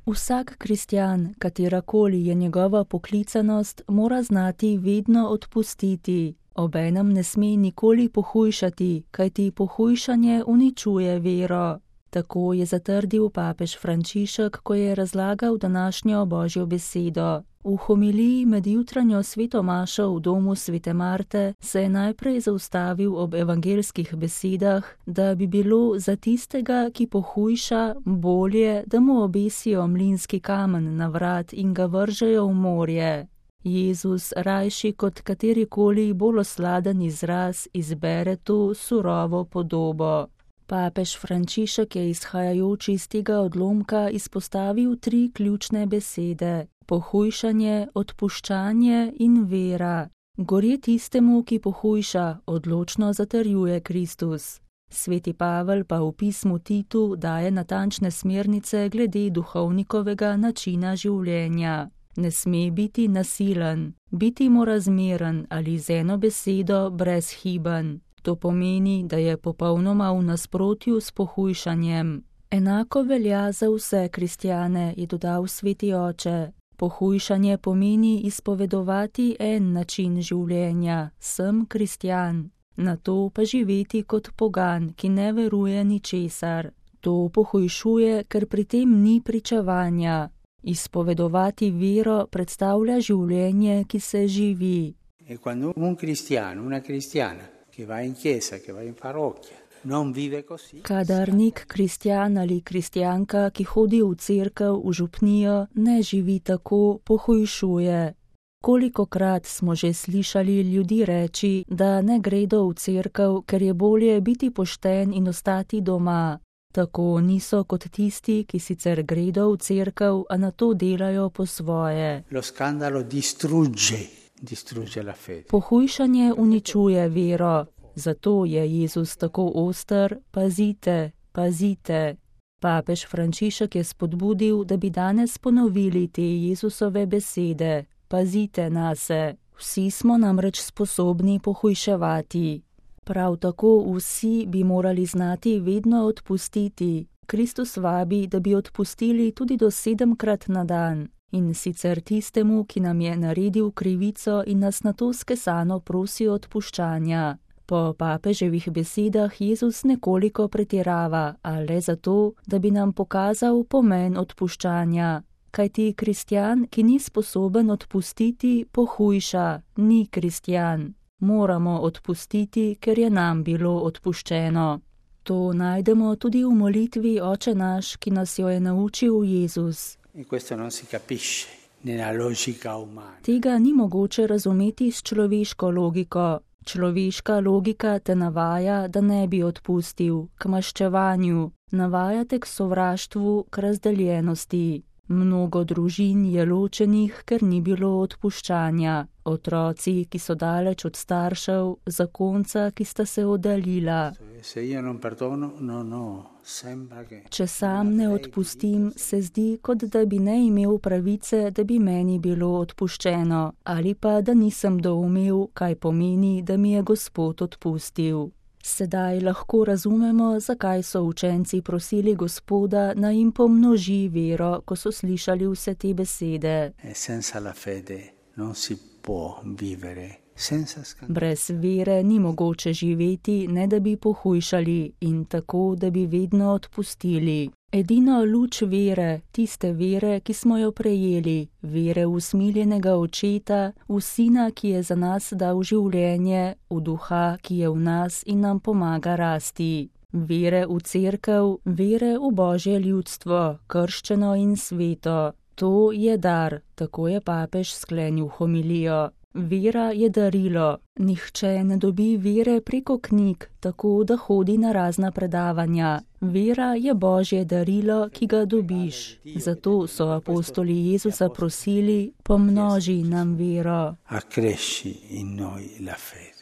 Vsak kristjan, katerakoli je njegova poklicanost, mora znati vedno odpustiti. Obenem ne sme nikoli pohujšati, kajti pohujšanje uničuje vero. Tako je zatrdil papež Frančišek, ko je razlagal današnjo Božjo besedo. V homiliji med jutranjo sveto mašo v domu svete Marte se je najprej zaustavil ob evangelskih besedah, da bi bilo za tistega, ki pohujša, bolje, da mu obesijo mlinski kamen na vrat in ga vržejo v morje. Jezus rajši kot katerikoli bolj osladen izraz izbere to surovo podobo. Papež Frančišek je izhajajoč iz tega odlomka izpostavil 3 ključne besede: pohujšanje, odpuščanje in vera. Gorje tistemu, ki pohujša, odločno zatrjuje Kristus. Sveti Pavel pa v pismu Titu daje natančne smernice glede duhovnikovega načina življenja. Ne sme biti nasilen, biti mora zmeren ali z eno besedo brezhiben. To pomeni, da je popolnoma v nasprotju s pohujšanjem. Enako velja za vse kristjane, je dodal sveti oče. Pohujšanje pomeni izpovedovati en način življenja, sem kristjan, nato pa živeti kot pogan, ki ne veruje ničesar. To pohujšuje, ker pri tem ni pričevanja. Izpovedovati vero predstavlja življenje, ki se živi. E quando un cristiano, una cristiana, che va in chiesa, che va in parrocchia, non vive così. Kadar nek kristjan ali kristjanka, ki hodi v cerkev, v župnijo, ne živi tako, pohujšuje. Kolikokrat smo že slišali ljudi reči, da ne gredo v cerkev, ker je bolje biti pošten in ostati doma. Tako niso kot tisti, ki sicer gredo v cerkev, a nato delajo po svoje. Lo scandalo distrugge la fede. Pohujšanje uničuje vero, zato je Jezus tako oster: pazite, pazite. Papež Frančišek je spodbudil, da bi danes ponovili te Jezusove besede: pazite nase. Vsi smo namreč sposobni pohujševati. Prav tako vsi bi morali znati vedno odpustiti. Kristus vabi, da bi odpustili tudi do 7-krat na dan. In sicer tistemu, ki nam je naredil krivico in nas nato skesano prosi odpuščanja. Po papeževih besedah Jezus nekoliko pretirava, a le zato, da bi nam pokazal pomen odpuščanja. Kajti kristjan, ki ni sposoben odpustiti, pohujša, ni kristjan. Moramo odpustiti, ker je nam bilo odpuščeno. To najdemo tudi v molitvi Oče naš, ki nas jo je naučil Jezus. Tega ni mogoče razumeti s človeško logiko. Človeška logika te navaja, da ne bi odpustil, k maščevanju, navaja te k sovraštvu, k razdeljenosti. Mnogo družin je ločenih, ker ni bilo odpuščanja. Otroci, ki so daleč od staršev, zakonca, ki sta se oddaljila. Če sam ne odpustim, se zdi, kot da bi ne imel pravice, da bi meni bilo odpuščeno, ali pa da nisem doumel, kaj pomeni, da mi je Gospod odpustil. Sedaj lahko razumemo, zakaj so učenci prosili Gospoda, naj jim pomnoži vero, ko so slišali vse te besede. Brez vere ni mogoče živeti, ne da bi pohujšali, in tako, da bi vedno odpustili. Edino luč vere, tiste vere, ki smo jo prejeli, vere v usmiljenega Očeta, v Sina, ki je za nas dal življenje, v Duha, ki je v nas in nam pomaga rasti. Vere v cerkev, vere v Božje ljudstvo, krščeno in sveto. To je dar, tako je papež sklenil homilijo. Vera je darilo. Nihče ne dobi vere preko knjig, tako da hodi na razna predavanja. Vera je Božje darilo, ki ga dobiš. Zato so apostoli Jezusa prosili: pomnoži nam vero. Accresci in noi la fede.